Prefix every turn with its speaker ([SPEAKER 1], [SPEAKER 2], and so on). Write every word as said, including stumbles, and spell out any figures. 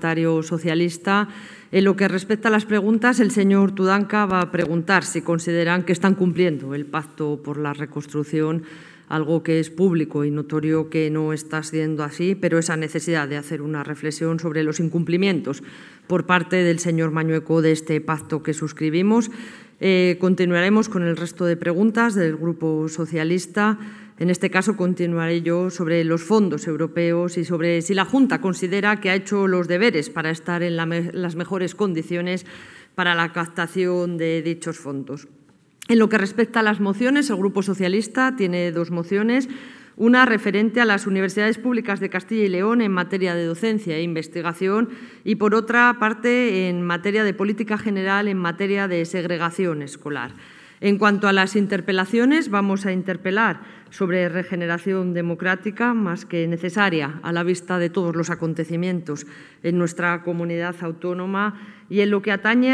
[SPEAKER 1] parlamentario socialista. En lo que respecta a las preguntas, el señor Tudanca va a preguntar si consideran que están cumpliendo el Pacto por la Reconstrucción, algo que es público y notorio que no está siendo así, pero esa necesidad de hacer una reflexión sobre los incumplimientos por parte del señor Mañueco de este pacto que suscribimos. Eh, continuaremos con el resto de preguntas del Grupo Socialista. En este caso, continuaré yo sobre los fondos europeos y sobre si la Junta considera que ha hecho los deberes para estar en la me- las mejores condiciones para la captación de dichos fondos. En lo que respecta a las mociones, el Grupo Socialista tiene dos mociones. Una referente a las universidades públicas de Castilla y León en materia de docencia e investigación y, por otra parte, en materia de política general en materia de segregación escolar. En cuanto a las interpelaciones, vamos a interpelar sobre regeneración democrática, más que necesaria a la vista de todos los acontecimientos en nuestra comunidad autónoma, y en lo que atañe